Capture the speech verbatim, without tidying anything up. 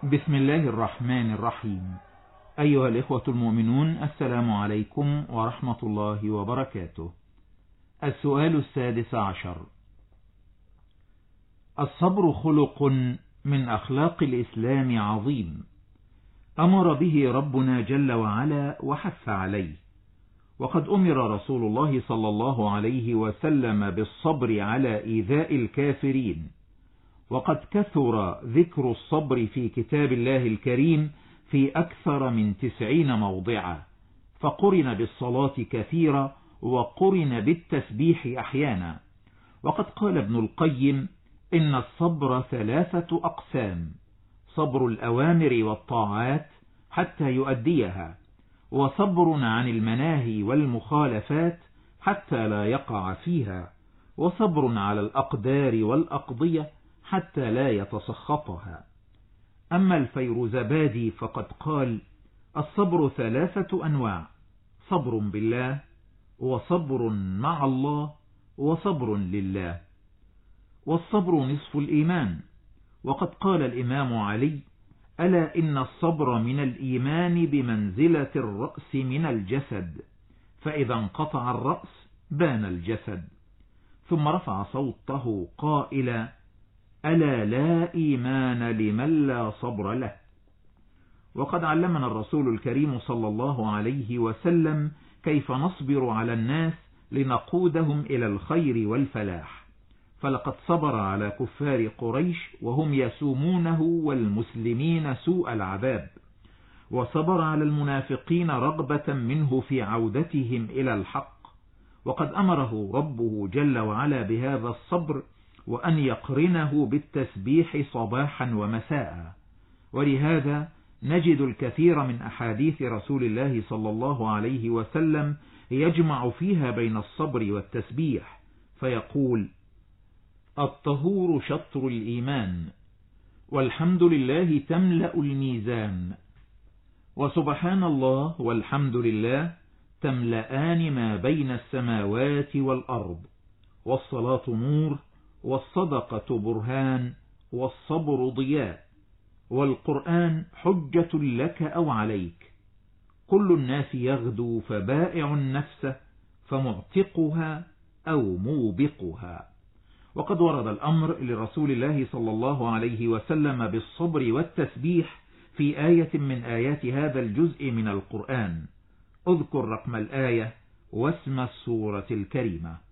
بسم الله الرحمن الرحيم. أيها الإخوة المؤمنون، السلام عليكم ورحمة الله وبركاته. السؤال السادس عشر: الصبر خلق من أخلاق الإسلام عظيم، أمر به ربنا جل وعلا وحث عليه، وقد أمر رسول الله صلى الله عليه وسلم بالصبر على إيذاء الكافرين، وقد كثر ذكر الصبر في كتاب الله الكريم في أكثر من تسعين موضعا، فقرن بالصلاة كثيرا وقرن بالتسبيح أحيانا. وقد قال ابن القيم: إن الصبر ثلاثة أقسام: صبر الأوامر والطاعات حتى يؤديها، وصبر عن المناهي والمخالفات حتى لا يقع فيها، وصبر على الأقدار والأقضية حتى لا يتسخطها. أما الفيروزبادي فقد قال: الصبر ثلاثة أنواع: صبر بالله، وصبر مع الله، وصبر لله. والصبر نصف الإيمان. وقد قال الإمام علي: ألا إن الصبر من الإيمان بمنزلة الرأس من الجسد، فإذا انقطع الرأس بان الجسد. ثم رفع صوته قائلا: ألا لا إيمان لمن لا صبر له. وقد علمنا الرسول الكريم صلى الله عليه وسلم كيف نصبر على الناس لنقودهم إلى الخير والفلاح، فلقد صبر على كفار قريش وهم يسومونه والمسلمين سوء العذاب، وصبر على المنافقين رغبة منه في عودتهم إلى الحق، وقد أمره ربه جل وعلا بهذا الصبر، وأن يقرنه بالتسبيح صباحا ومساء. ولهذا نجد الكثير من أحاديث رسول الله صلى الله عليه وسلم يجمع فيها بين الصبر والتسبيح، فيقول: الطهور شطر الإيمان، والحمد لله تملأ الميزان، وسبحان الله والحمد لله تملأان ما بين السماوات والأرض، والصلاة نور، والصدقة برهان، والصبر ضياء، والقرآن حجة لك أو عليك. كل الناس يغدو فبائع نفسه فمعتقها أو موبقها. وقد ورد الأمر لرسول الله صلى الله عليه وسلم بالصبر والتسبيح في آية من آيات هذا الجزء من القرآن. اذكر رقم الآية واسم السورة الكريمة.